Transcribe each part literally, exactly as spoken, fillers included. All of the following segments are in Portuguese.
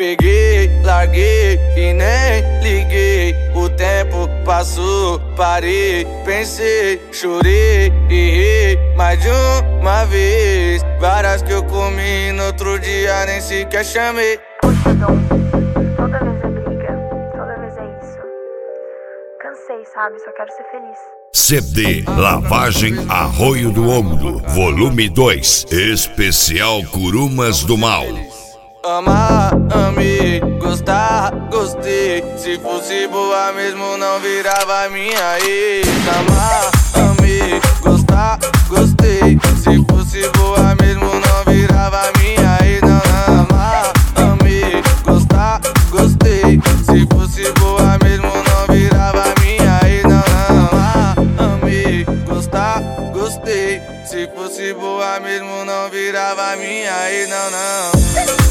Peguei, larguei e nem liguei. O tempo passou, parei, pensei, chorei e ri mais de uma vez. Várias que eu comi no outro dia nem sequer chamei. Poxa, Dom, toda vez é briga, toda vez é isso. Cansei, sabe? Só quero ser feliz. C D Lavagem Arroio do Ombro, volume dois, especial Curumas do Mal. Amar, amei, gostar, gostei. Se fosse boa mesmo não virava minha ex. Amar, amei, gostar, gostei. Se fosse boa mesmo não virava minha ex. Não, não. Amar, amei, gostar, gostei. Se fosse boa mesmo não virava minha ex. Não, não. Amar, amei, gostar, gostei. Se fosse boa mesmo não virava minha ex. Não, não.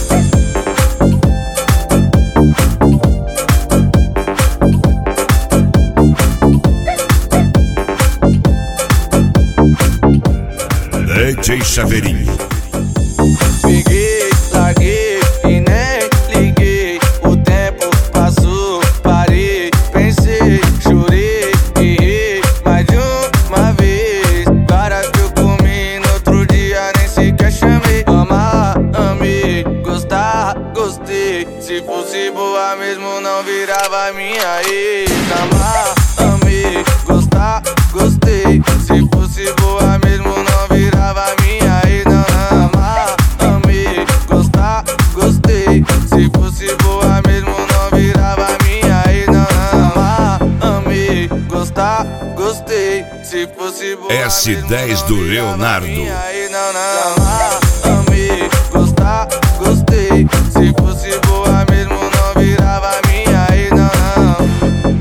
D J Chaveirinho. Peguei, larguei e nem liguei. O tempo passou, parei, pensei, chorei e ri mais de uma vez. Várias que eu comi no outro dia nem sequer chamei. Amar, amei, gostar, gostei. Se fosse boa mesmo não virava minha ex. Amar, amei, gostar, gostei. Se fosse boa mesmo não virava minha ex. Não, não. Amar, amei, gostar, gostei. Se fosse boa mesmo não virava minha ex. Não, não. Amar, amei, gostar, gostei. Se fosse boa S dez do Leonardo. minha ex. Não, não. Amar, amei, gostar, gostei. Se fosse boa mesmo não virava minha ex. Não, não.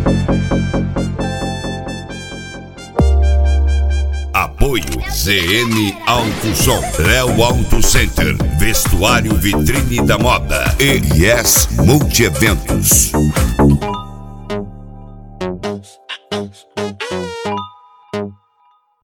Apoio Z N Auto Som, Léo Auto Center, Vestuário Vitrine da Moda e Yes Multieventos.